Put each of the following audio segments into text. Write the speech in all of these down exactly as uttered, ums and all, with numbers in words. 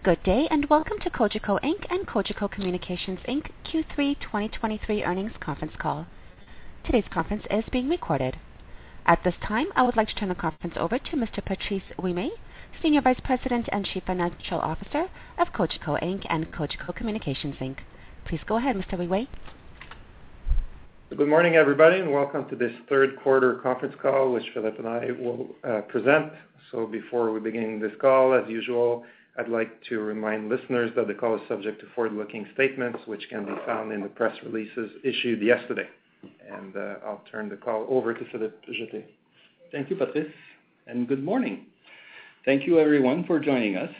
Good day, and welcome to Cogeco Incorporated and Cogeco Communications Incorporated Q three twenty twenty-three earnings conference call. Today's conference is being recorded. At this time, I would like to turn the conference over to Mister Patrice Ouimet, Senior Vice President and Chief Financial Officer of Cogeco Incorporated and Cogeco Communications Incorporated. Please go ahead, Mister Ouimet. Good morning, everybody, and welcome to this third quarter conference call, which Philippe and I will uh, present. So before we begin this call, as usual, I'd like to remind listeners that the call is subject to forward-looking statements, which can be found in the press releases issued yesterday. And uh, I'll turn the call over to Philippe Jeté. Thank you, Patrice, and good morning. Thank you, everyone, for joining us.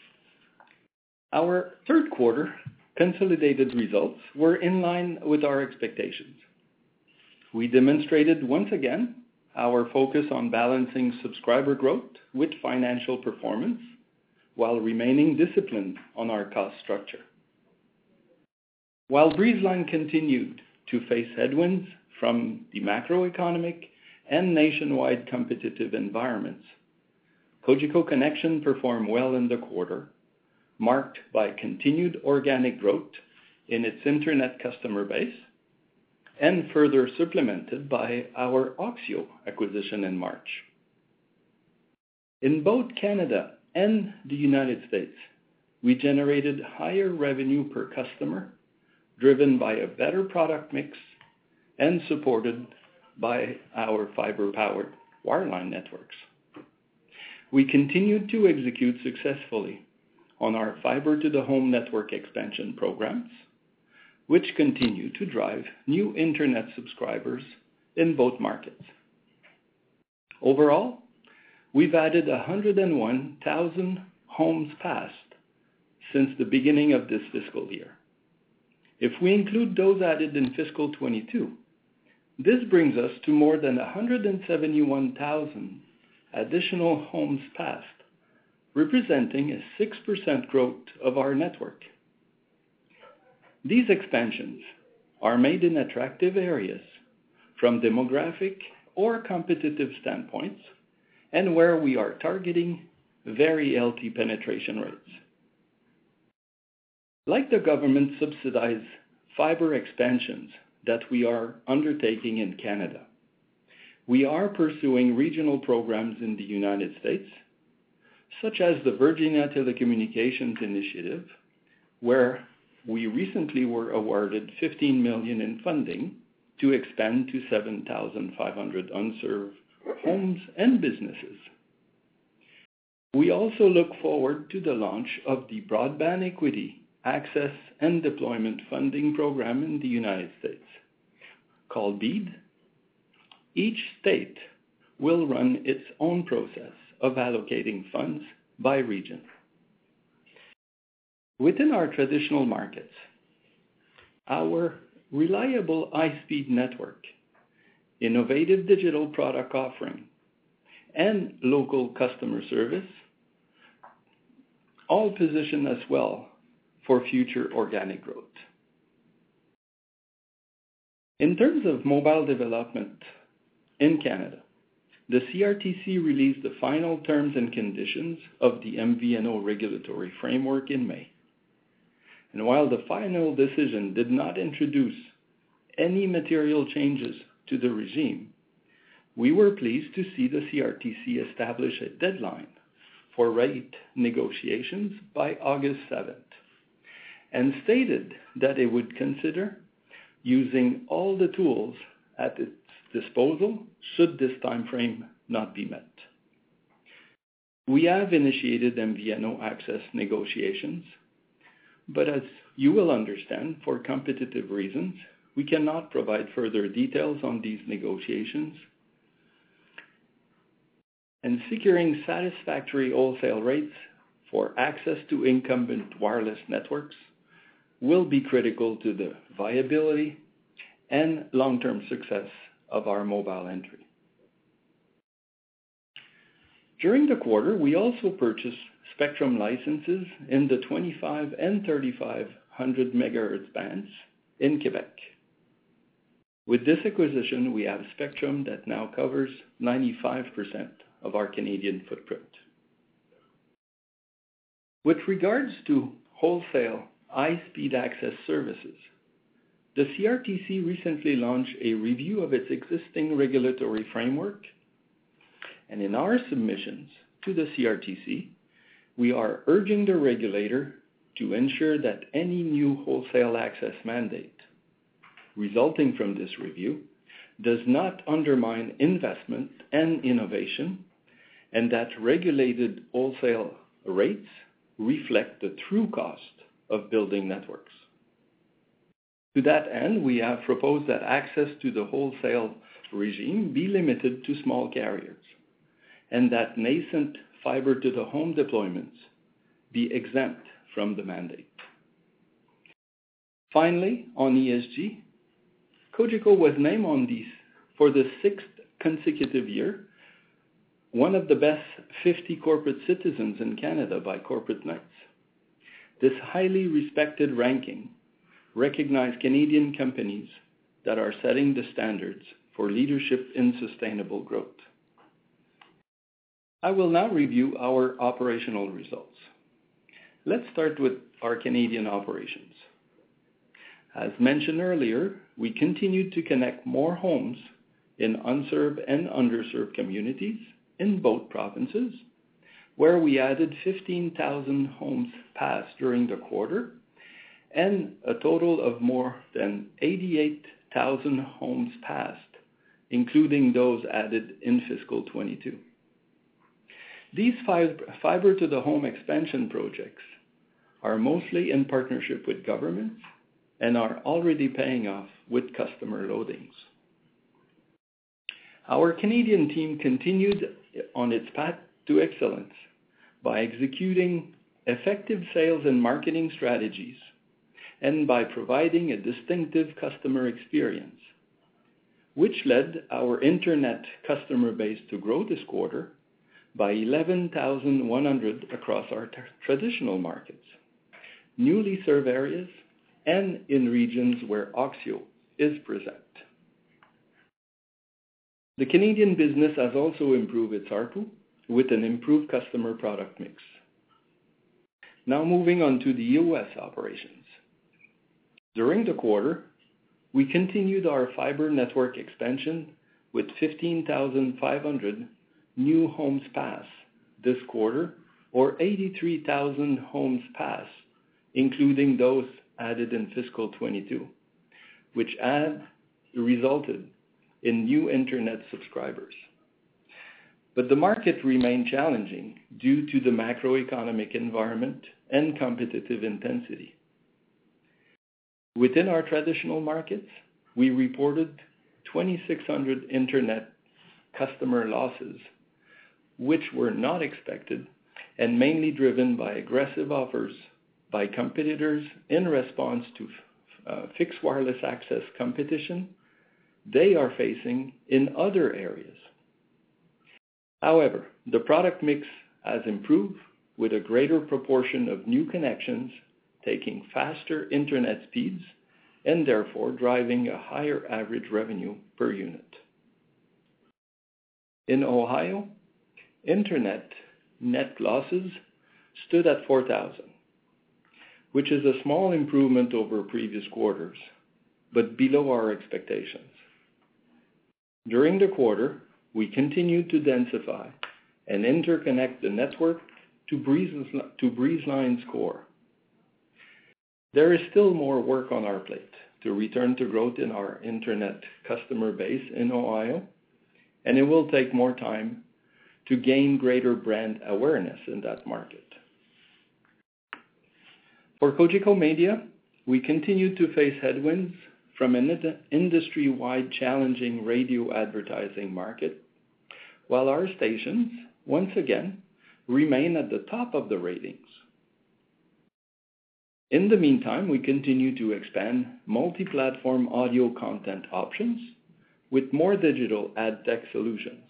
Our third quarter consolidated results were in line with our expectations. We demonstrated once again our focus on balancing subscriber growth with financial performance while remaining disciplined on our cost structure. While Breezeline continued to face headwinds from the macroeconomic and nationwide competitive environments, Cogeco Connexion performed well in the quarter, marked by continued organic growth in its internet customer base and further supplemented by our Oxio acquisition in March. In both Canada and the United States, we generated higher revenue per customer, driven by a better product mix and supported by our fiber-powered wireline networks. We continued to execute successfully on our fiber-to-the-home network expansion programs, which continue to drive new internet subscribers in both markets. Overall, we've added one hundred one thousand homes passed since the beginning of this fiscal year. If we include those added in fiscal twenty-two, this brings us to more than one hundred seventy-one thousand additional homes passed, representing a six percent growth of our network. These expansions are made in attractive areas from demographic or competitive standpoints, and where we are targeting very healthy penetration rates. Like the government-subsidized fiber expansions that we are undertaking in Canada, we are pursuing regional programs in the United States, such as the Virginia Telecommunications Initiative, where we recently were awarded fifteen million dollars in funding to expand to seven thousand five hundred unserved homes and businesses. We also look forward to the launch of the Broadband Equity, Access and Deployment Funding Program in the United States, called BEAD. Each state will run its own process of allocating funds by region. Within our traditional markets, our reliable high-speed network, innovative digital product offering, and local customer service all position us well for future organic growth. In terms of mobile development in Canada, the C R T C released the final terms and conditions of the M V N O regulatory framework in May. And while the final decision did not introduce any material changes to the regime, we were pleased to see the C R T C establish a deadline for rate negotiations by August seventh, and stated that it would consider using all the tools at its disposal should this time frame not be met. We have initiated M V N O access negotiations, but as you will understand, for competitive reasons, we cannot provide further details on these negotiations. And securing satisfactory wholesale rates for access to incumbent wireless networks will be critical to the viability and long-term success of our mobile entry. During the quarter, we also purchased spectrum licenses in the twenty-five and thirty-five hundred megahertz bands in Quebec. With this acquisition, we have spectrum that now covers ninety-five percent of our Canadian footprint. With regards to wholesale high-speed access services, the C R T C recently launched a review of its existing regulatory framework, and in our submissions to the C R T C, we are urging the regulator to ensure that any new wholesale access mandate resulting from this review does not undermine investment and innovation, and that regulated wholesale rates reflect the true cost of building networks. To that end, we have proposed that access to the wholesale regime be limited to small carriers, and that nascent fiber-to-the-home deployments be exempt from the mandate. Finally, on E S G, Cogeco was named on these for the sixth consecutive year one of the best fifty corporate citizens in Canada by Corporate Knights. This highly respected ranking recognizes Canadian companies that are setting the standards for leadership in sustainable growth. I will now review our operational results. Let's start with our Canadian operations. As mentioned earlier, we continued to connect more homes in unserved and underserved communities in both provinces, where we added fifteen thousand homes passed during the quarter and a total of more than eighty-eight thousand homes passed, including those added in fiscal twenty-two. These fiber-to-the-home expansion projects are mostly in partnership with governments and are already paying off with customer loadings. Our Canadian team continued on its path to excellence by executing effective sales and marketing strategies and by providing a distinctive customer experience, which led our internet customer base to grow this quarter by eleven thousand one hundred across our t- traditional markets, newly served areas, and in regions where Oxio is present. The Canadian business has also improved its A R P U with an improved customer product mix. Now moving on to the U S operations. During the quarter, we continued our fiber network expansion with fifteen thousand five hundred new homes passed this quarter, or eighty-three thousand homes passed, including those added in fiscal twenty-two, which add resulted in new internet subscribers. But the market remained challenging due to the macroeconomic environment and competitive intensity. Within our traditional markets, we reported twenty-six hundred internet customer losses, which were not expected and mainly driven by aggressive offers by competitors in response to uh, fixed wireless access competition they are facing in other areas. However, the product mix has improved with a greater proportion of new connections taking faster internet speeds and therefore driving a higher average revenue per unit. In Ohio, internet net losses stood at four thousand, which is a small improvement over previous quarters, but below our expectations. During the quarter, we continued to densify and interconnect the network to, Breeze, to BreezeLine's core. There is still more work on our plate to return to growth in our internet customer base in Ohio, and it will take more time to gain greater brand awareness in that market. For Cogeco Media, we continue to face headwinds from an industry-wide challenging radio advertising market, while our stations, once again, remain at the top of the ratings. In the meantime, we continue to expand multi-platform audio content options with more digital ad tech solutions.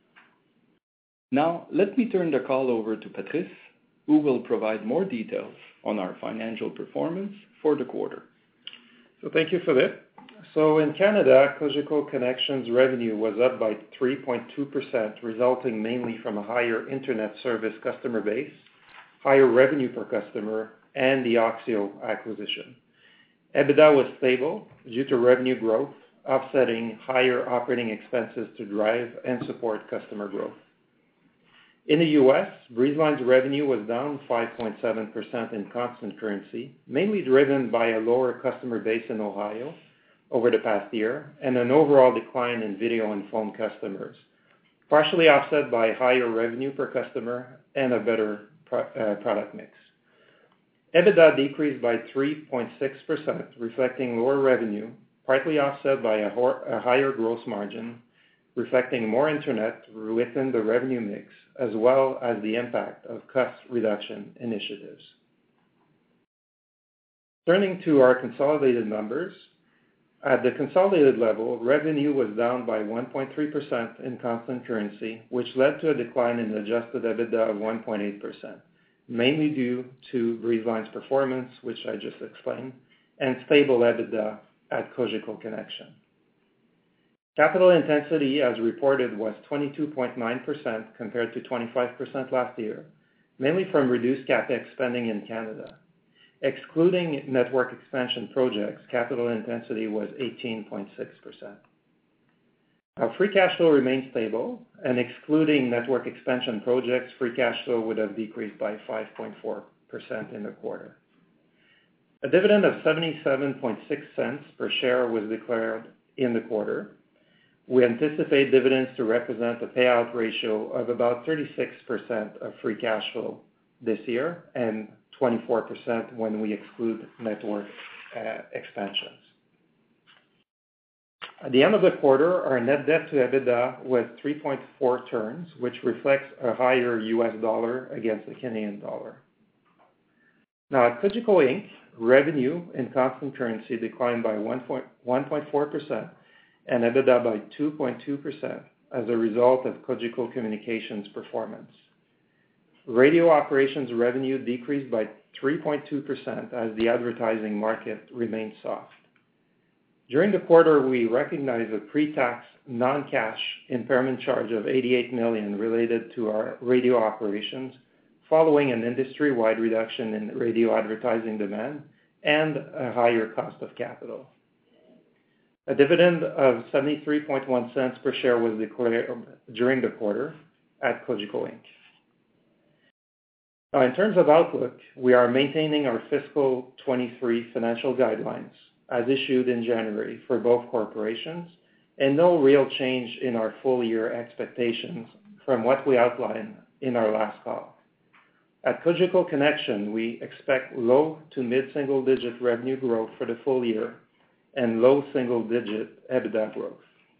Now, let me turn the call over to Patrice, who will provide more details on our financial performance for the quarter. So thank you, Philippe. So in Canada, Cogeco Connexion's revenue was up by three point two percent, resulting mainly from a higher internet service customer base, higher revenue per customer, and the Oxio acquisition. EBITDA was stable due to revenue growth, offsetting higher operating expenses to drive and support customer growth. In the U S, Breezeline's revenue was down five point seven percent in constant currency, mainly driven by a lower customer base in Ohio over the past year and an overall decline in video and phone customers, partially offset by higher revenue per customer and a better pro- uh, product mix. EBITDA decreased by three point six percent, reflecting lower revenue, partly offset by a, ho- a higher gross margin, reflecting more internet within the revenue mix, as well as the impact of cost reduction initiatives. Turning to our consolidated numbers, at the consolidated level, revenue was down by one point three percent in constant currency, which led to a decline in adjusted EBITDA of one point eight percent, mainly due to Breezeline's performance, which I just explained, and stable EBITDA at Cogeco Connexion. Capital intensity, as reported, was twenty-two point nine percent compared to twenty-five percent last year, mainly from reduced capex spending in Canada. Excluding network expansion projects, capital intensity was eighteen point six percent. Our free cash flow remained stable, and excluding network expansion projects, free cash flow would have decreased by five point four percent in the quarter. A dividend of seventy-seven point six cents per share was declared in the quarter. We anticipate dividends to represent a payout ratio of about thirty-six percent of free cash flow this year and twenty-four percent when we exclude network uh, expansions. At the end of the quarter, our net debt to EBITDA was three point four turns, which reflects a higher U S dollar against the Canadian dollar. Now, at Cogeco Incorporated, revenue in constant currency declined by one point four percent and EBITDA by two point two percent as a result of Cogeco Communications' performance. Radio operations revenue decreased by three point two percent as the advertising market remained soft. During the quarter, we recognized a pre-tax non-cash impairment charge of eighty-eight million dollars related to our radio operations, following an industry-wide reduction in radio advertising demand and a higher cost of capital. A dividend of seventy-three point one cents per share was declared during the quarter at Cogeco Incorporated. Now, in terms of outlook, we are maintaining our fiscal twenty-three financial guidelines as issued in January for both corporations, and no real change in our full-year expectations from what we outlined in our last call. At Cogeco Connexion, we expect low to mid-single-digit revenue growth for the full year and low single-digit EBITDA growth.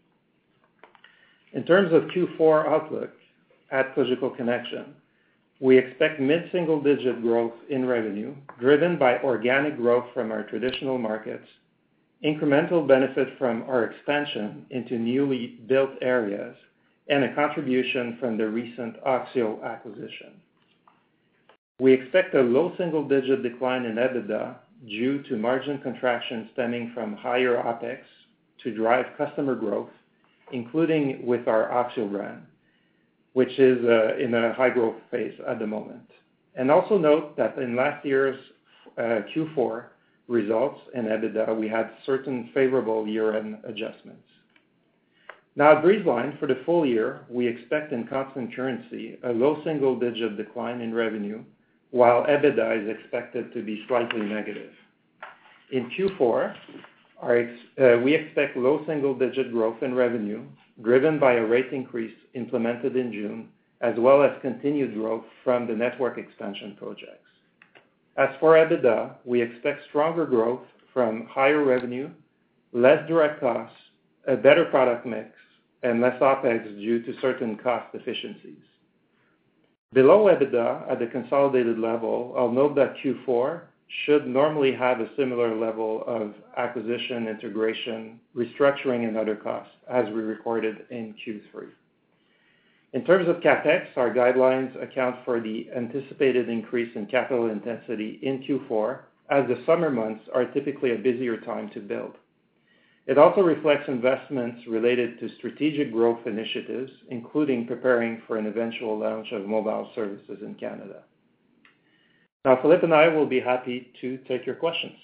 In terms of Q four outlook at Cogeco Connexion, we expect mid-single-digit growth in revenue, driven by organic growth from our traditional markets, incremental benefit from our expansion into newly built areas, and a contribution from the recent Oxio acquisition. We expect a low single-digit decline in EBITDA due to margin contraction stemming from higher OPEX to drive customer growth, including with our Oxio brand, which is uh, in a high-growth phase at the moment. And also note that in last year's uh, Q four results and EBITDA, we had certain favorable year-end adjustments. Now, at Breezeline, for the full year, we expect in constant currency a low single-digit decline in revenue, while EBITDA is expected to be slightly negative. In Q four, our ex- uh, we expect low single-digit growth in revenue, driven by a rate increase implemented in June, as well as continued growth from the network expansion projects. As for EBITDA, we expect stronger growth from higher revenue, less direct costs, a better product mix, and less OPEX due to certain cost efficiencies. Below EBITDA, at the consolidated level, I'll note that Q four should normally have a similar level of acquisition, integration, restructuring, and other costs as we recorded in Q three. In terms of CapEx, our guidelines account for the anticipated increase in capital intensity in Q four, as the summer months are typically a busier time to build. It also reflects investments related to strategic growth initiatives, including preparing for an eventual launch of mobile services in Canada. Now, Philippe and I will be happy to take your questions.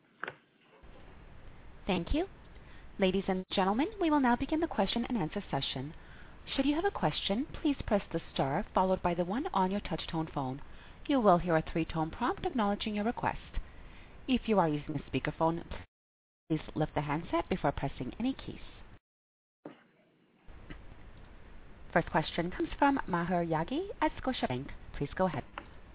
Thank you. Ladies and gentlemen, we will now begin the question and answer session. Should you have a question, please press the star followed by the one on your touch-tone phone. You will hear a three-tone prompt acknowledging your request. If you are using a speakerphone, please lift the handset before pressing any keys. First question comes from Maher Yaghi at Scotiabank. Please go ahead.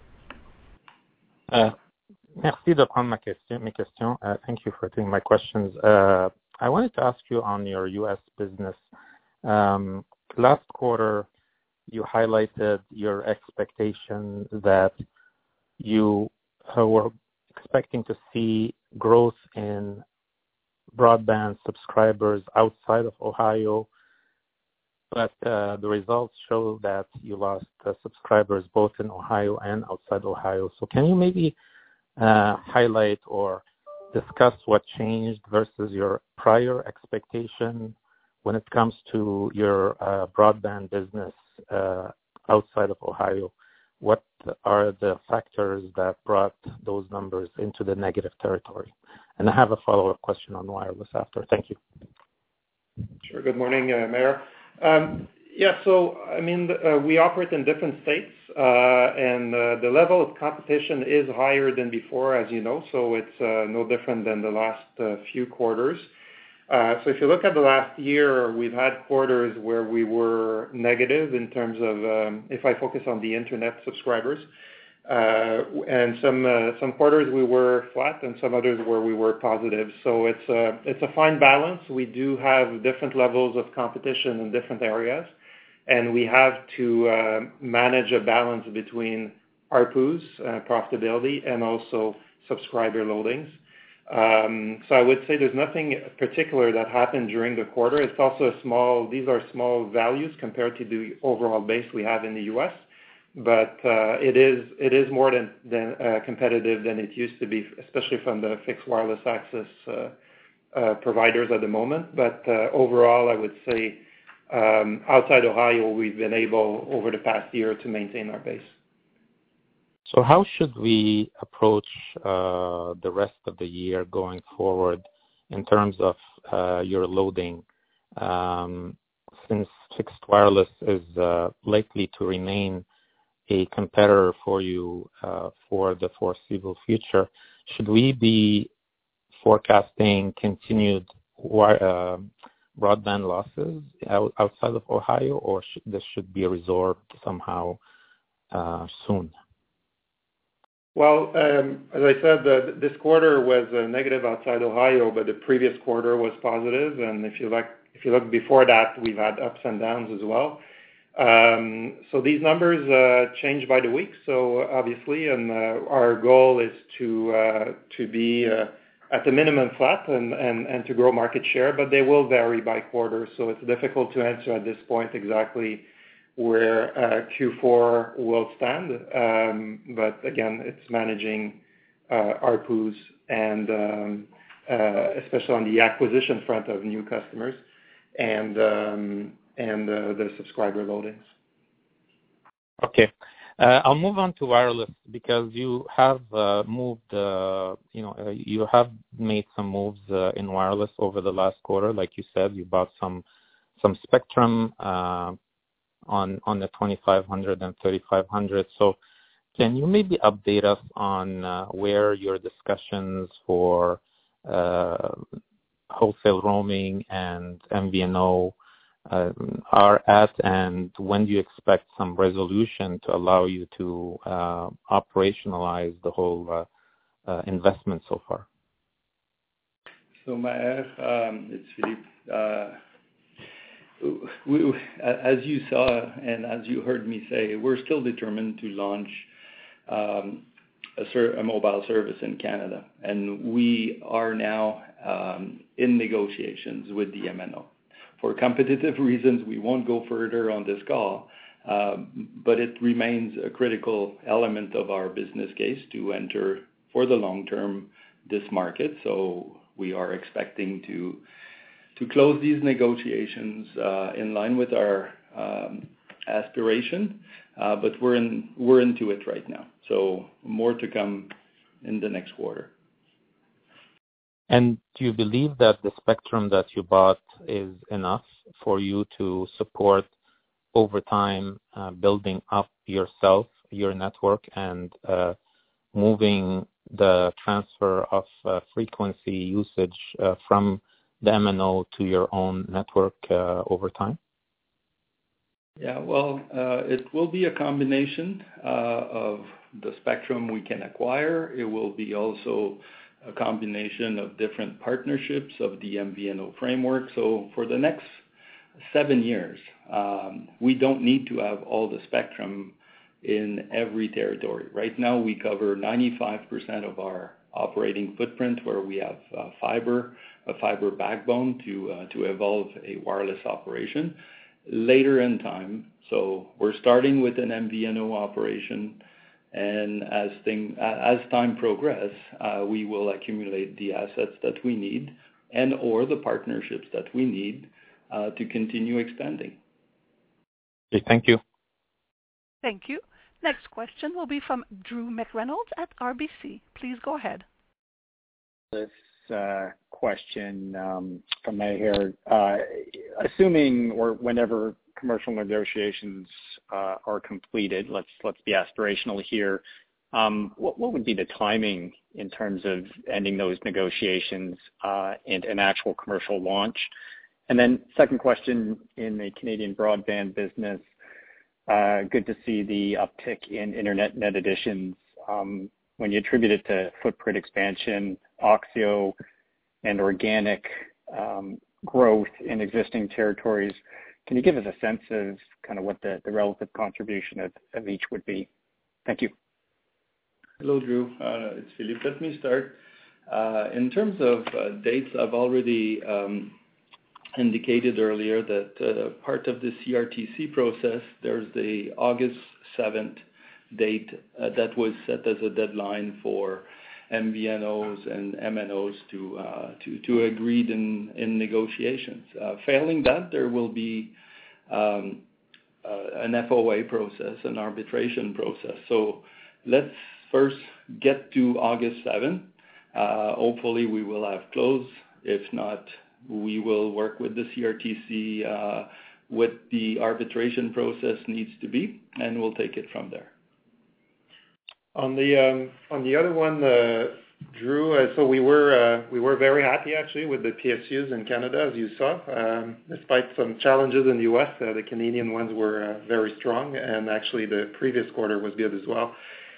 Uh, merci de prendre ma question, mes questions. Uh, thank you for taking my questions. Uh, I wanted to ask you on your U S business. Um, last quarter, you highlighted your expectation that you uh, were expecting to see growth in broadband subscribers outside of Ohio, but uh, the results show that you lost uh, subscribers both in Ohio and outside Ohio. So can you maybe uh, highlight or discuss what changed versus your prior expectation when it comes to your uh, broadband business uh, outside of Ohio? What are the factors that brought those numbers into the negative territory? And I have a follow-up question on wireless after. Thank you. Sure. Good morning, uh, Mayor. Um, yeah, so, I mean, uh, we operate in different states, uh, and uh, the level of competition is higher than before, as you know, so it's uh, no different than the last uh, few quarters. Uh, so if you look at the last year, we've had quarters where we were negative in terms of, um, if I focus on the internet subscribers, uh, and some uh, some quarters we were flat, and some others where we were positive. So it's a it's a fine balance. We do have different levels of competition in different areas, and we have to uh, manage a balance between A R P Us, uh, profitability, and also subscriber loadings. Um, so I would say there's nothing particular that happened during the quarter. It's also a small, these are small values compared to the overall base we have in the U S, but uh, it is it is more than, than uh, competitive than it used to be, especially from the fixed wireless access uh, uh, providers at the moment. But uh, overall, I would say um, outside Ohio, we've been able over the past year to maintain our base. So how should we approach uh, the rest of the year going forward in terms of uh, your loading, um, since fixed wireless is uh, likely to remain a competitor for you uh, for the foreseeable future? Should we be forecasting continued uh, broadband losses out, outside of Ohio, or should, this should be resolved somehow uh, soon? Well, um, as I said, uh, this quarter was uh, negative outside Ohio, but the previous quarter was positive. And if you look, if you look before that, we've had ups and downs as well. Um, so these numbers uh, change by the week. So obviously, and uh, our goal is to uh, to be uh, at the minimum flat and, and, and to grow market share, but they will vary by quarter. So it's difficult to answer at this point exactly where uh, Q four will stand. Um, but again, it's managing uh, A R P Us and um, uh, especially on the acquisition front of new customers and um, and uh, the subscriber loadings. Okay. Uh, I'll move on to wireless because you have uh, moved, uh, you know, uh, you have made some moves uh, in wireless over the last quarter. Like you said, you bought some some spectrum uh, on on the twenty-five hundred and thirty-five hundred. So can you maybe update us on uh, where your discussions for uh, wholesale roaming and M V N O uh, are at, and when do you expect some resolution to allow you to uh, operationalize the whole uh, uh, investment so far? So, Maher, um, it's Philippe. Uh, We, we, as you saw and as you heard me say, we're still determined to launch um, a, ser- a mobile service in Canada, and we are now um, in negotiations with the M N O. For competitive reasons, we won't go further on this call, um, but it remains a critical element of our business case to enter for the long term this market. So we are expecting to to close these negotiations uh, in line with our um, aspiration uh, but we're in we're into it right now. So more to come in the next quarter. And do you believe that the spectrum that you bought is enough for you to support over time uh, building up yourself, your network, and uh, moving the transfer of uh, frequency usage uh, from the M N O to your own network uh, over time? Yeah, well, uh, it will be a combination uh, of the spectrum we can acquire. It will be also a combination of different partnerships of the M V N O framework. So for the next seven years, um, we don't need to have all the spectrum in every territory. Right now, we cover ninety-five percent of our operating footprint where we have uh, fiber, a fiber backbone to uh, to evolve a wireless operation. Later in time, so we're starting with an M V N O operation, and as thing as time progress, uh, we will accumulate the assets that we need and or the partnerships that we need uh, to continue expanding. Okay, thank you. Thank you. Next question will be from Drew McReynolds at R B C. Please go ahead. This uh, question um, from May here. Uh, assuming or whenever commercial negotiations uh, are completed, let's let's be aspirational here. Um, what, what would be the timing in terms of ending those negotiations uh, and an actual commercial launch? And then second question, in the Canadian broadband business, uh, good to see the uptick in internet net additions. Um, when you attribute it to footprint expansion, Oxio, and organic um, growth in existing territories, can you give us a sense of kind of what the, the relative contribution of, of each would be? Thank you. Hello, Drew. Uh, it's Philippe. Let me start. Uh, in terms of uh, dates, I've already um, indicated earlier that uh, part of the C R T C process, there's the August seventh date uh, that was set as a deadline for M V N Os and M N Os to uh, to to agree in in negotiations. Uh, failing that, there will be um, uh, an F O A process, an arbitration process. So let's first get to August seventh. Uh, hopefully, we will have closed. If not, we will work with the C R T C uh, what the arbitration process needs to be, and we'll take it from there. On the um, on the other one, uh, Drew, uh, so we were uh, we were very happy actually with the P S Us in Canada, as you saw. Um, despite some challenges in the U S, uh, the Canadian ones were uh, very strong, and actually the previous quarter was good as well.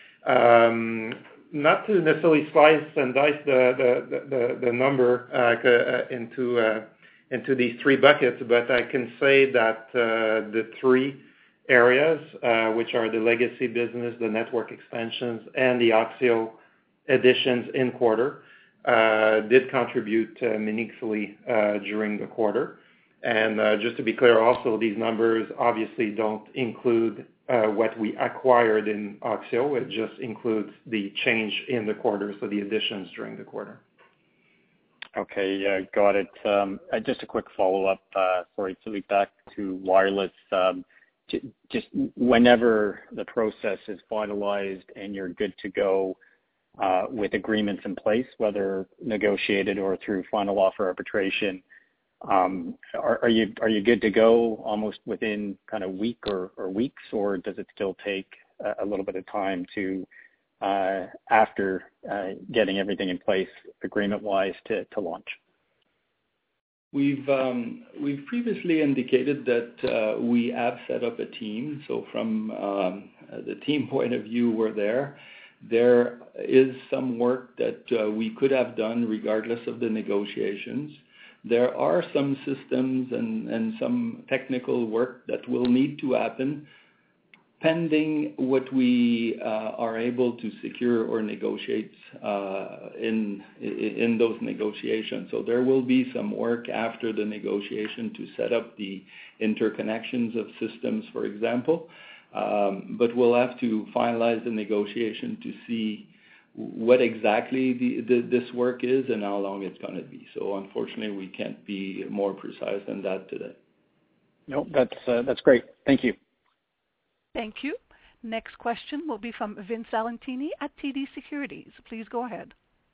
Um, not to necessarily slice and dice the the the, the number uh, into uh, into these three buckets, but I can say that uh, the three areas, uh, which are the legacy business, the network expansions, and the Oxio additions in quarter, uh, did contribute uh, meaningfully uh, during the quarter. And uh, just to be clear, also, these numbers obviously don't include uh, what we acquired in Oxio. It just includes the change in the quarter, so the additions during the quarter. Okay, uh, got it. Um, uh, just a quick follow-up, uh, sorry, Philippe, back to wireless. Um, Just whenever the process is finalized and you're good to go uh, with agreements in place, whether negotiated or through final offer arbitration, um, are, are you are you good to go almost within kind of week or, or weeks, or does it still take a, a little bit of time to uh, after uh, getting everything in place agreement-wise to, to launch? We've um, we've previously indicated that uh, we have set up a team. So from um, the team point of view, we're there. There is some work that uh, we could have done regardless of the negotiations. There are some systems and, and some technical work that will need to happen pending what we uh, are able to secure or negotiate uh, in in those negotiations. So there will be some work after the negotiation to set up the interconnections of systems, for example. Um, but we'll have to finalize the negotiation to see what exactly the, the, this work is and how long it's going to be. So unfortunately, we can't be more precise than that today. No, that's uh, that's great. Thank you. Thank you. Next question will be from Vince Valentini at T D Securities. Please go ahead.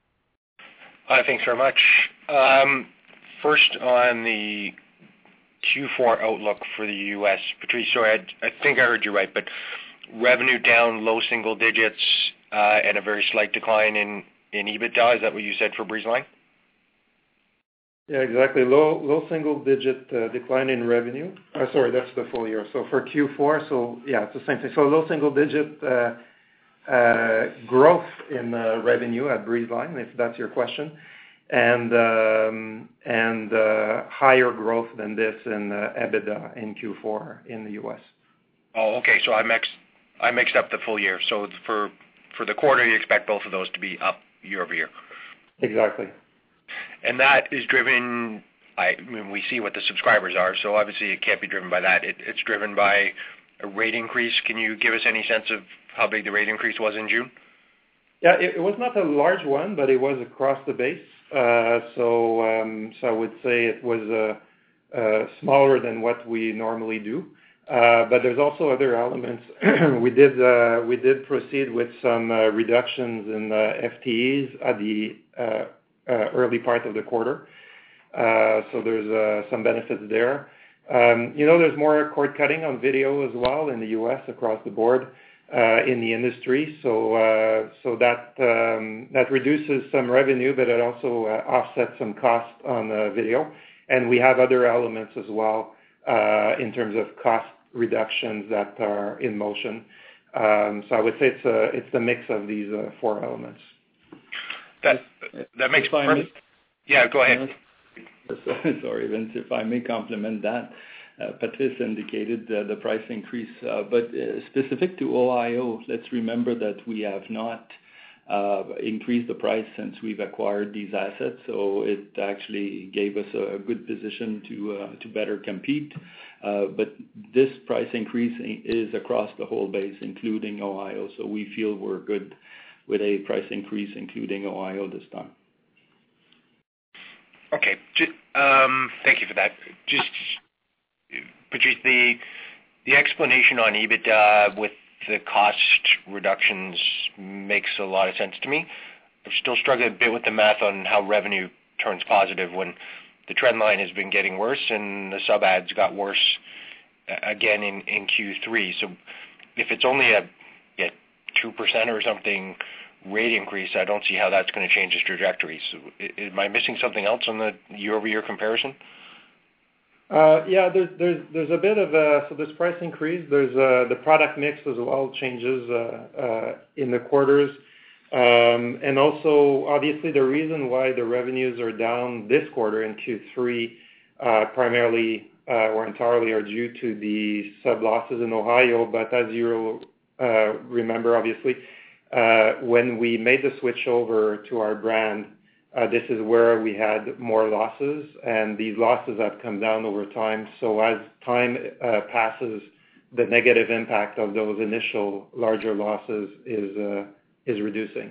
Hi, thanks very much. Um, first on the Q four outlook for the U S. Patrice, sorry, I, I think I heard you right, but revenue down low single digits uh, and a very slight decline in, in EBITDA. Is that what you said for Breezeline? Yeah, exactly. Low low single digit uh, decline in revenue. Uh, sorry, that's the full year. So for Q four, so yeah, it's the same thing. So low single digit uh, uh, growth in uh, revenue at Breezeline, if that's your question, and um, and uh, higher growth than this in uh, EBITDA in Q four in the U S. Oh, okay. So I mixed I mixed up the full year. So for for the quarter, you expect both of those to be up year over year. Exactly. And that is driven, I mean, we see what the subscribers are, so obviously it can't be driven by that. It, it's driven by a rate increase. Can you give us any sense of how big the rate increase was in June? Yeah, it, it was not a large one, but it was across the base. Uh, so, um, so I would say it was uh, uh, smaller than what we normally do. Uh, but there's also other elements. we did uh, we did proceed with some uh, reductions in uh, F T Es at the uh, Uh, early part of the quarter. Uh, so there's uh, some benefits there. Um, you know, there's more cord cutting on video as well in the U S across the board uh, in the industry. So uh, so that um, that reduces some revenue, but it also uh, offsets some cost on uh, video. And we have other elements as well uh, in terms of cost reductions that are in motion. Um, so I would say it's a, it's the mix of these uh, four elements. That that makes perfect. Yeah, go ahead. Sorry, Vince, if I may compliment that. Uh, Patrice indicated uh, the price increase, uh, but uh, specific to Ohio, let's remember that we have not uh, increased the price since we've acquired these assets, so it actually gave us a good position to uh, to better compete. Uh, but this price increase is across the whole base, including Ohio, so we feel we're good with a price increase, including Ohio this time. Okay. Um, thank you for that. Just, Patrice, the the explanation on EBITDA with the cost reductions makes a lot of sense to me. I'm still struggling a bit with the math on how revenue turns positive when the trend line has been getting worse and the sub ads got worse again in, in Q three. So if it's only a yeah, two percent or something rate increase, I don't see how that's going to change its trajectory. So am I missing something else on the year-over-year comparison? Uh, yeah, there's there's there's a bit of a, so this price increase, there's uh, the product mix as well changes uh, uh, in the quarters. Um, and also, obviously, the reason why the revenues are down this quarter in Q three uh, primarily uh, or entirely are due to the sub-losses in Ohio. But as you uh, remember, obviously, Uh, when we made the switch over to our brand, uh, this is where we had more losses, and these losses have come down over time. So as time uh, passes, the negative impact of those initial larger losses is uh, is reducing.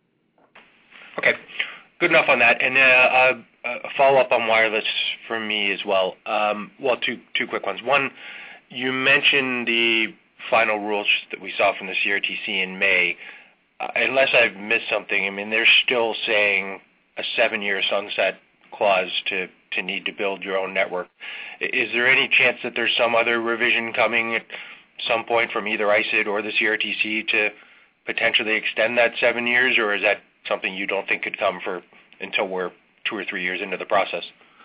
Okay, good enough on that. And uh, a follow-up on wireless for me as well. Um, well, two two quick ones. One, you mentioned the final rules that we saw from the C R T C in May. Uh, unless I've missed something, I mean, they're still saying a seven-year sunset clause to, to need to build your own network. Is there any chance that there's some other revision coming at some point from either I S I D or the C R T C to potentially extend that seven years, or is that something you don't think could come for until we're two or three years into the process?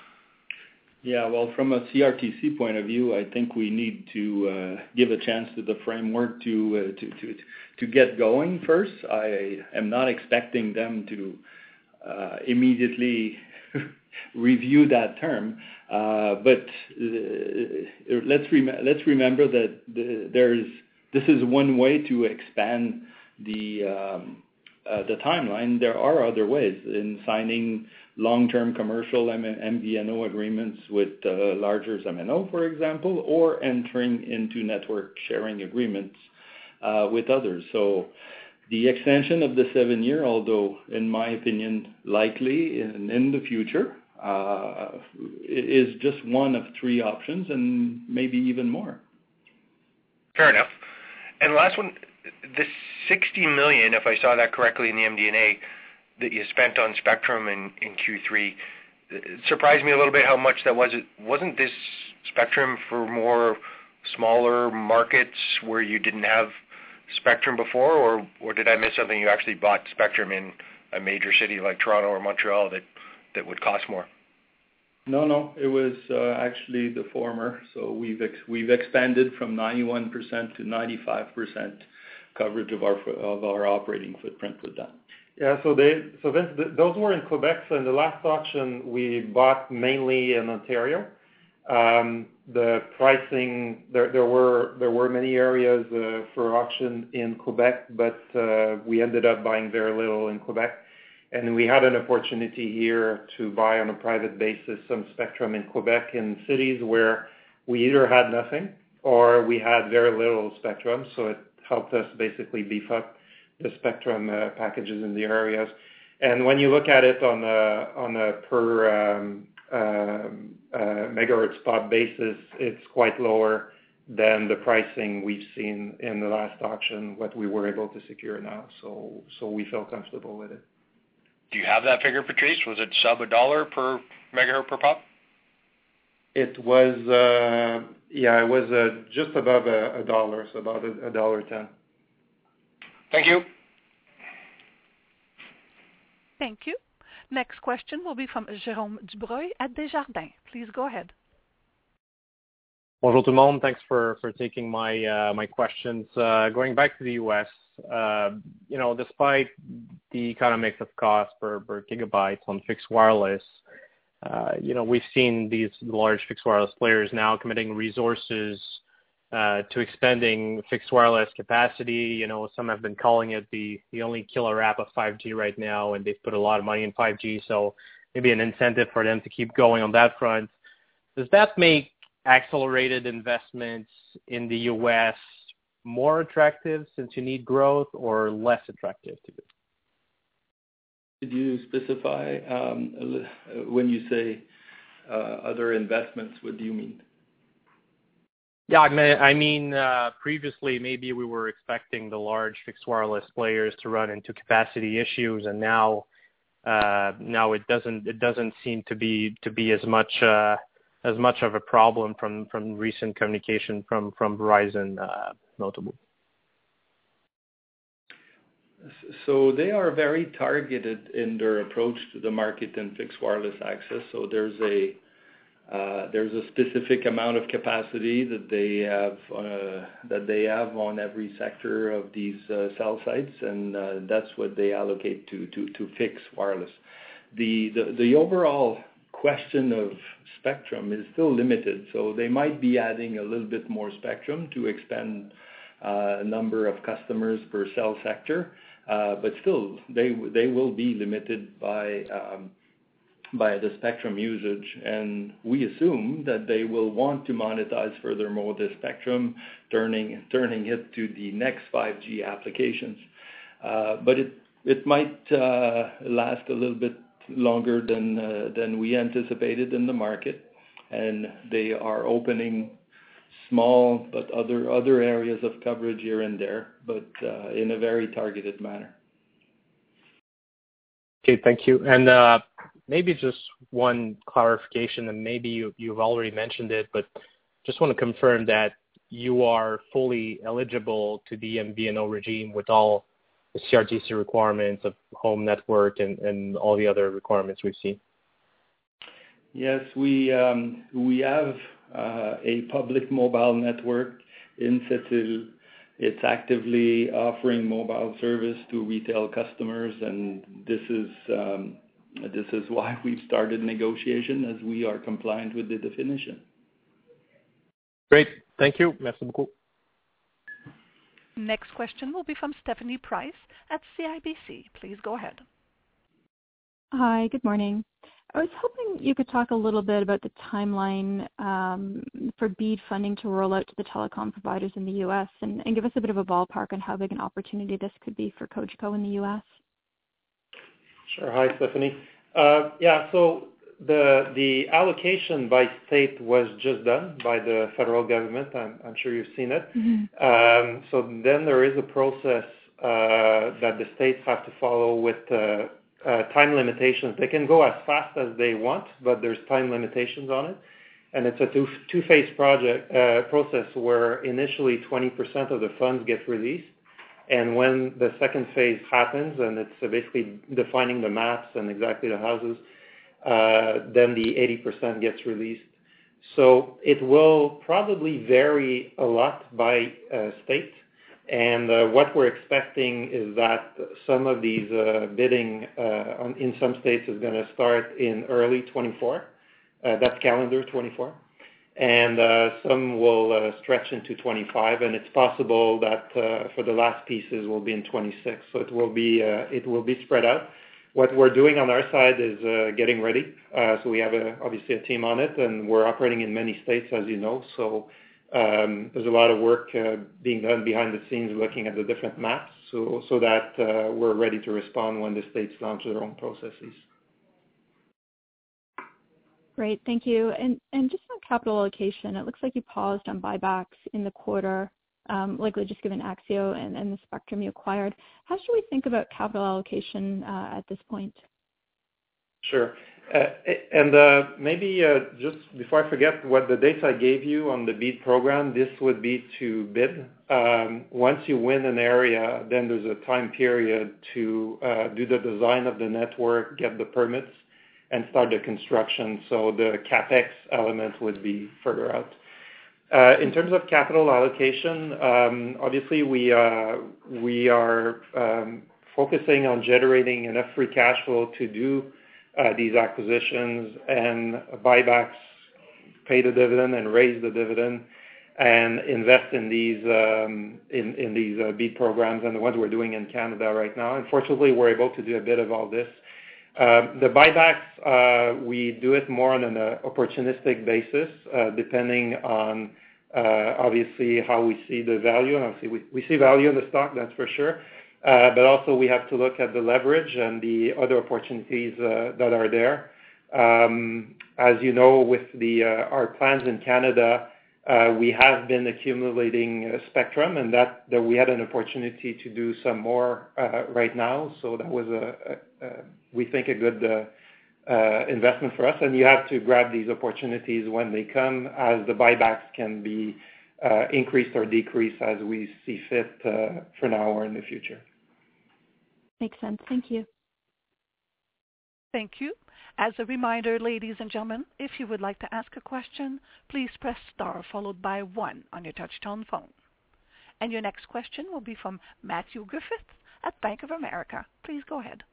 Yeah, well, from a C R T C point of view, I think we need to uh, give a chance to the framework to uh, to to to get going first. I am not expecting them to uh, immediately review that term, uh, but uh, let's rem- let's remember that the, there's this is one way to expand the um, uh, the timeline. There are other ways in signing long-term commercial M V N O agreements with uh, larger M N O, for example, or entering into network sharing agreements uh, with others. So the extension of the seven-year, although in my opinion likely in, in the future, uh, is just one of three options and maybe even more. Fair enough. and last one, the sixty million, if I saw that correctly in the M D and A, that you spent on spectrum in, in Q three, it surprised me a little bit how much that was. It wasn't this spectrum for more smaller markets where you didn't have spectrum before, or or did I miss something? You actually bought spectrum in a major city like Toronto or Montreal that, that would cost more. No, no, it was uh, actually the former. So we've ex- we've expanded from ninety-one percent to ninety-five percent coverage of our of our operating footprint with that. Yeah, so they so Vince, th- those were in Quebec. So in the last auction, we bought mainly in Ontario. Um, the pricing there there were there were many areas uh, for auction in Quebec, but uh, we ended up buying very little in Quebec. And we had an opportunity here to buy on a private basis some spectrum in Quebec in cities where we either had nothing or we had very little spectrum. So it helped us basically beef up the spectrum uh, packages in the areas. And when you look at it on a, on a per um, um, uh, megahertz spot basis, it's quite lower than the pricing we've seen in the last auction, what we were able to secure now. So, so we feel comfortable with it. Do you have that figure, Patrice? Was it sub a dollar per megahertz per pop? It was, uh, yeah, it was uh, just above a, a dollar, so about a, a dollar ten. Thank you. Thank you. Next question will be from Jérôme Dubreuil at Desjardins. Please go ahead. Bonjour tout le monde. Thanks for, for taking my uh, my questions. Uh, going back to the U S, uh, you know, despite the economics of cost per, per gigabytes on fixed wireless, uh, you know, we've seen these large fixed wireless players now committing resources uh, to expanding fixed wireless capacity. You know, some have been calling it the, the only killer app of five G right now, and they've put a lot of money in five G, so maybe an incentive for them to keep going on that front. Does that make accelerated investments in the U S more attractive since you need growth, or less attractive to you? Could you specify um, when you say uh, other investments, what do you mean? Yeah, I mean, I mean uh, previously maybe we were expecting the large fixed wireless players to run into capacity issues, and now uh, now it doesn't it doesn't seem to be to be as much uh, as much of a problem from, from recent communication from, from Verizon, uh, notably. So they are very targeted in their approach to the market and fixed wireless access. So there's a uh, there's a specific amount of capacity that they have uh, that they have on every sector of these uh, cell sites, and uh, that's what they allocate to to, to fixed wireless. The, the the overall question of spectrum is still limited, so they might be adding a little bit more spectrum to expand uh, a number of customers per cell sector, uh, but still they they will be limited by um, by the spectrum usage, and we assume that they will want to monetize furthermore the spectrum, turning turning it to the next five G applications, uh, but it it might uh, last a little bit longer than uh, than we anticipated in the market, and they are opening small but other other areas of coverage here and there, but uh, in a very targeted manner. Okay, thank you. And uh, maybe just one clarification, and maybe you, you've already mentioned it, but just want to confirm that you are fully eligible to the M V N O regime with all the C R T C requirements of home network and, and all the other requirements we've seen. Yes, we um, we have uh, a public mobile network in Sept-Îles. It's actively offering mobile service to retail customers, and this is um, this is why we've started negotiation, as we are compliant with the definition. Great, thank you. Merci beaucoup. Next question will be from Stephanie Price at C I B C. Please go ahead. Hi, good morning. I was hoping you could talk a little bit about the timeline um, for BEAD funding to roll out to the telecom providers in the U S and, and give us a bit of a ballpark on how big an opportunity this could be for Cogeco in the U S. Sure. Hi, Stephanie. Uh, yeah, so the the allocation by state was just done by the federal government. I'm, I'm sure you've seen it. Mm-hmm. Um, so then there is a process uh, that the states have to follow with uh, uh, time limitations. They can go as fast as they want, but there's time limitations on it. And it's a two, two-phase project uh, process where initially twenty percent of the funds get released. And when the second phase happens, and it's uh, basically defining the maps and exactly the houses, uh, then the eighty percent gets released. So it will probably vary a lot by uh, state. And uh, what we're expecting is that some of these uh, bidding uh, on, in some states is going to start in early twenty-four. Uh, that's calendar twenty-four. And uh, some will uh, stretch into twenty-five, and it's possible that uh, for the last pieces will be in twenty-six. So it will be uh, it will be spread out. What we're doing on our side is uh, getting ready. Uh, so we have a, obviously a team on it, and we're operating in many states, as you know. So um, there's a lot of work uh, being done behind the scenes, looking at the different maps, so so that uh, we're ready to respond when the states launch their own processes. Great, thank you. And and just on capital allocation, it looks like you paused on buybacks in the quarter, um, likely just given Axio and, and the spectrum you acquired. How should we think about capital allocation uh, at this point? Sure. Uh, and uh, maybe uh, just before I forget, what the dates I gave you on the BEAD program, this would be to bid. Um, once you win an area, then there's a time period to uh, do the design of the network, get the permits, and start the construction. So the CapEx element would be further out. Uh, in terms of capital allocation, um, obviously we uh, we are um, focusing on generating enough free cash flow to do uh, these acquisitions and buybacks, pay the dividend and raise the dividend, and invest in these um, in in these uh, BEAD programs and the ones we're doing in Canada right now. Unfortunately, we're able to do a bit of all this. Uh, the buybacks, uh, we do it more on an uh, opportunistic basis, uh, depending on uh, obviously how we see the value. And obviously we, we see value in the stock, that's for sure. Uh, but also we have to look at the leverage and the other opportunities uh, that are there. Um, as you know, with the uh, our plans in Canada, uh, we have been accumulating uh, spectrum, and that, that we had an opportunity to do some more uh, right now. So that was a, a, a we think a good uh, uh, investment for us. And you have to grab these opportunities when they come, as the buybacks can be uh, increased or decreased as we see fit uh, for now or in the future. Makes sense. Thank you. Thank you. As a reminder, ladies and gentlemen, if you would like to ask a question, please press star followed by one on your touch-tone phone. And your next question will be from Matthew Griffith at Bank of America. Please go ahead.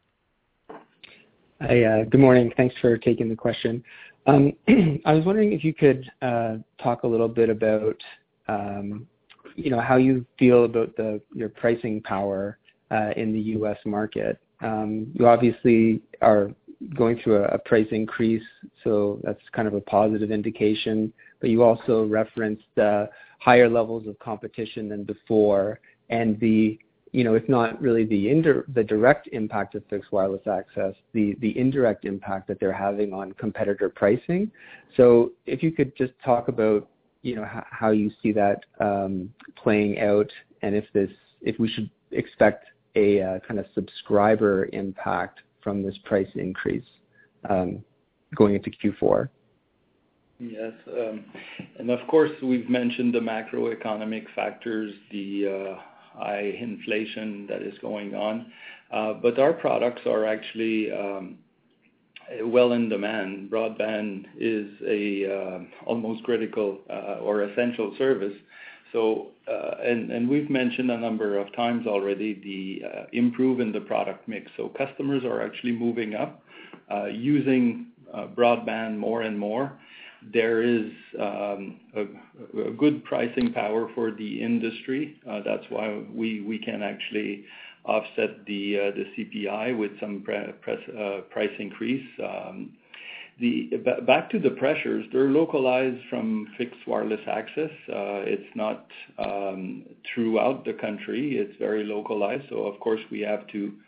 Hi, uh, good morning. Thanks for taking the question. Um, I was wondering if you could uh, talk a little bit about, um, you know, how you feel about the your pricing power uh, in the U S market. Um, you obviously are going through a, a price increase, so that's kind of a positive indication. But you also referenced uh, higher levels of competition than before, and the you know, if not really the indir- the direct impact of fixed wireless access, the, the indirect impact that they're having on competitor pricing. So if you could just talk about, you know, h- how you see that um, playing out, and if this, if we should expect a uh, kind of subscriber impact from this price increase um, going into Q four. Yes, um, and of course we've mentioned the macroeconomic factors, the uh, high inflation that is going on, uh, but our products are actually um, well in demand. Broadband is a uh, almost critical uh, or essential service. So, uh, and, and we've mentioned a number of times already the uh, improve in the product mix. So customers are actually moving up, uh, using uh, broadband more and more. There is um, a, a good pricing power for the industry. Uh, that's why we, we can actually offset the uh, the C P I with some pre- press, uh, price increase. Um, the b- back to the pressures, they're localized from fixed wireless access. Uh, it's not um, throughout the country. It's very localized. So of course we have to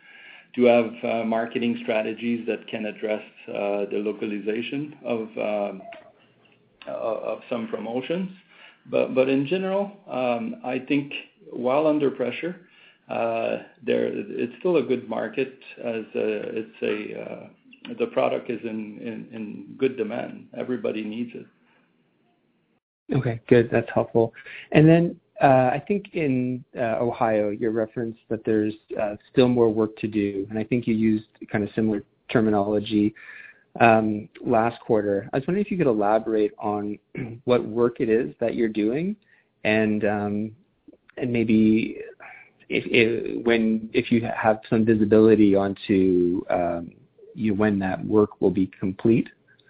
to have uh, marketing strategies that can address uh, the localization of um, of some promotions. But but in general, um, I think while under pressure, uh, there it's still a good market as a, it's a uh, the product is in, in, in good demand. Everybody needs it. Okay, good. That's helpful. And then uh, I think in uh, Ohio, you referenced that there's uh, still more work to do, and I think you used kind of similar terminology um, last quarter. I was wondering if you could elaborate on what work it is that you're doing, and um, and maybe if, if when if you have some visibility onto um, you when that work will be complete.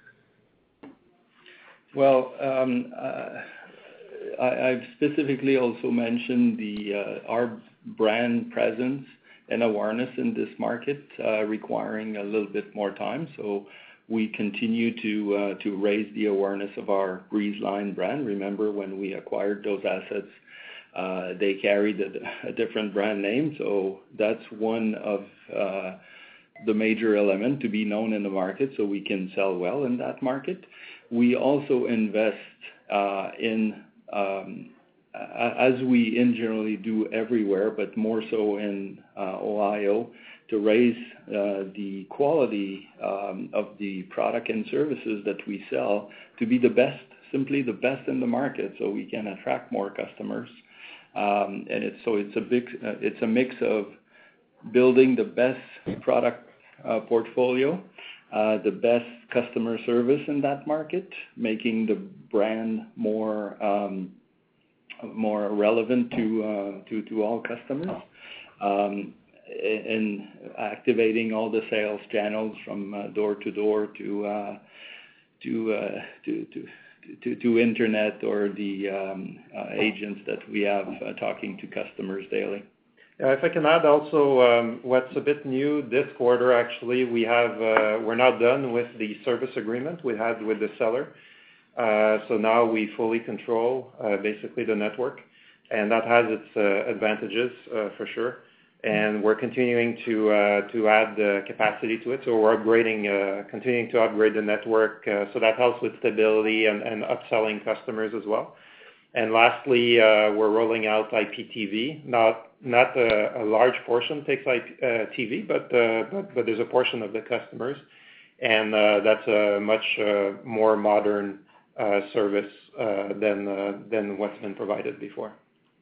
Well, um, uh, I, I've specifically also mentioned the uh, our brand presence and awareness in this market uh, requiring a little bit more time. So we continue to uh, to raise the awareness of our Breezeline brand. Remember, when we acquired those assets, uh, they carried a, a different brand name. So that's one of uh, the major element to be known in the market, so we can sell well in that market. We also invest uh, in, um, as we in generally do everywhere, but more so in uh, Ohio, to raise uh, the quality um, of the product and services that we sell to be the best, simply the best in the market, so we can attract more customers. Um, and it's so it's a big, uh, it's a mix of building the best product uh, portfolio. Uh, the best customer service in that market, making the brand more um, more relevant to uh, to to all customers, um, and activating all the sales channels from uh, door to door to uh, to, uh, to to to to internet or the um, uh, agents that we have uh, talking to customers daily. Uh, if I can add also, um, what's a bit new this quarter, actually, we have, uh, we're now done with the service agreement we had with the seller. Uh, so now we fully control uh, basically the network, and that has its uh, advantages uh, for sure. And we're continuing to uh, to add uh, capacity to it. So we're upgrading, uh, continuing to upgrade the network. Uh, so that helps with stability and, and upselling customers as well. And lastly, uh, we're rolling out I P T V. Not not a, a large portion takes I P, uh, T V, but, uh, but but there's a portion of the customers, and uh, that's a much uh, more modern uh, service uh, than uh, than what's been provided before.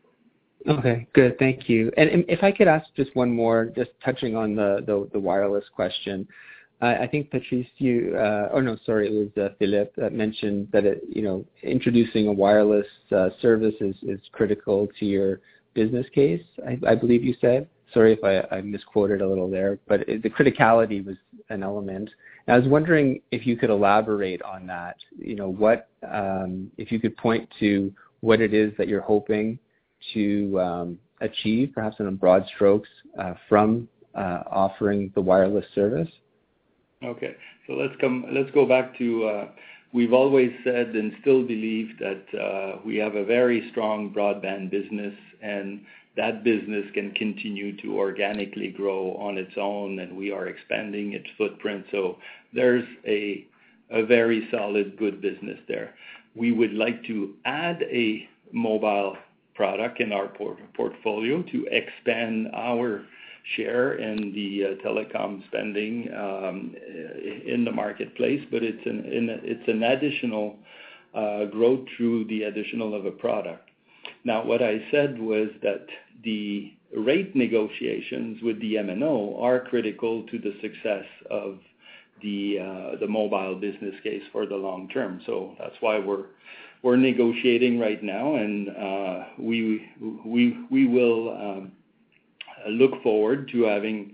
Okay, good, thank you. And, and if I could ask just one more, just touching on the the, the wireless question. I think Patrice, you, uh, oh no, sorry, it was uh, Philippe that mentioned that, it, you know, introducing a wireless uh, service is, is critical to your business case, I, I believe you said. Sorry if I, I misquoted a little there, but it, the criticality was an element. And I was wondering if you could elaborate on that, you know, what, um, if you could point to what it is that you're hoping to um, achieve, perhaps in broad strokes, uh, from uh, offering the wireless service. Okay, so let's come. Let's go back to. Uh, we've always said and still believe that uh, we have a very strong broadband business, and that business can continue to organically grow on its own, and we are expanding its footprint. So there's a a very solid, good business there. We would like to add a mobile product in our port- portfolio to expand our share in the uh, telecom spending um, in the marketplace, but it's an in a, it's an additional uh, growth through the additional of a product. Now, what I said was that the rate negotiations with the M N O are critical to the success of the uh, the mobile business case for the long term. So that's why we're we're negotiating right now, and uh, we we we will. Um, look forward to having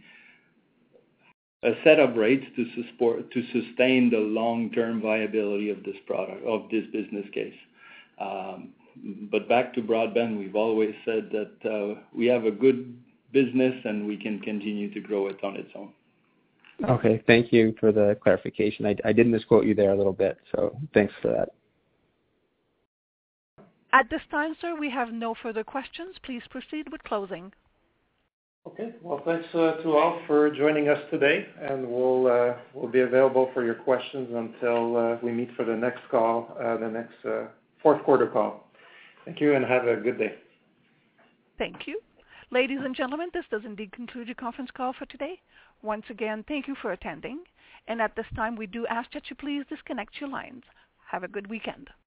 a set of rates to support, to sustain the long-term viability of this product, of this business case. Um, but back to broadband, we've always said that uh, we have a good business and we can continue to grow it on its own. Okay, thank you for the clarification. I, I did misquote you there a little bit, so thanks for that. At this time, sir, we have no further questions. Please proceed with closing. Okay. Well, thanks uh, to all for joining us today, and we'll uh, we'll be available for your questions until uh, we meet for the next call, uh, the next uh, fourth quarter call. Thank you, and have a good day. Thank you. Ladies and gentlemen, this does indeed conclude your conference call for today. Once again, thank you for attending, and at this time we do ask that you please disconnect your lines. Have a good weekend.